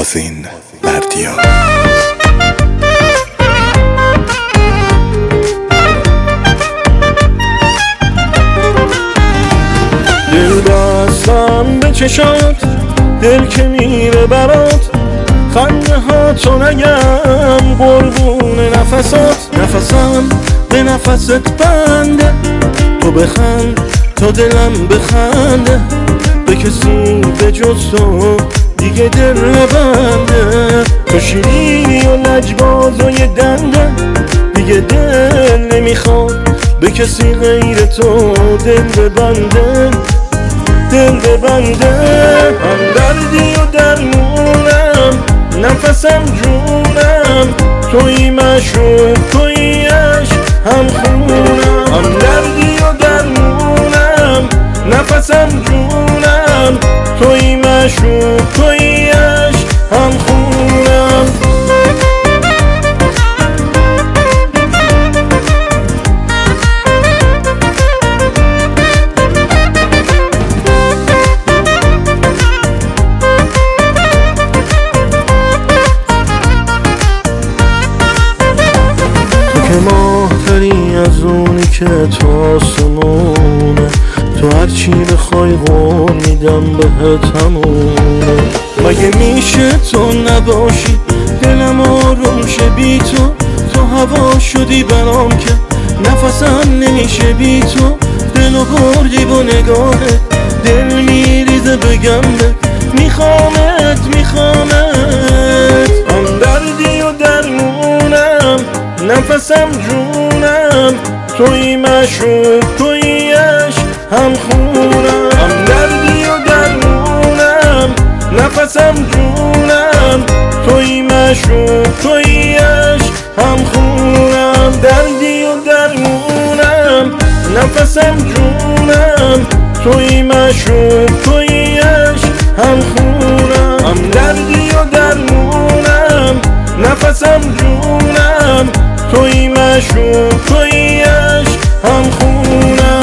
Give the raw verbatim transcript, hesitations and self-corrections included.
آذین بردیا. دل بستم به چشات، دل که میره برات، خنده ها تو نگم قربون نفسات. نفسم به نفست بنده، تو بخند تا دلم بخنده، به کسی به جز تو دیگه دل نبنده. تو شیرینی و لجباز و یه دنده، دیگه دل نمیخواد به کسی غیر تو دل ببنده، دل ببنده. هم دردی و درمونم، نفسم جونم، توی مشروب توی عشق هم خونم. هم دردی و درمونم، نفسم جونم، توی مشروب توی عشق هم خونم. که ماهتری از اونی که تو آسمونه، تو هرچی بخوای قول میدم بهت همونه. مگه میشه تو نباشی دلم آروم شه بی تو، تو هوا شدی برام که نفسم نمیشه بی تو. دلو بردی با نگاهت، دل میریزه بگم بهت میخوامت میخوامت. هم دردی و درمونم، نفسم جونم، توی مشروب توی عشق هم خونم. هم دردی و درمونم، نفسم جونم، توی مشروب توی عشق هم خونم. دردی و درمونم، نفسم جونم، توی مشروب توی عشق هم خونم. هم دردی و درمونم، نفسم جونم، توی مشروب توی عشق هم خونم.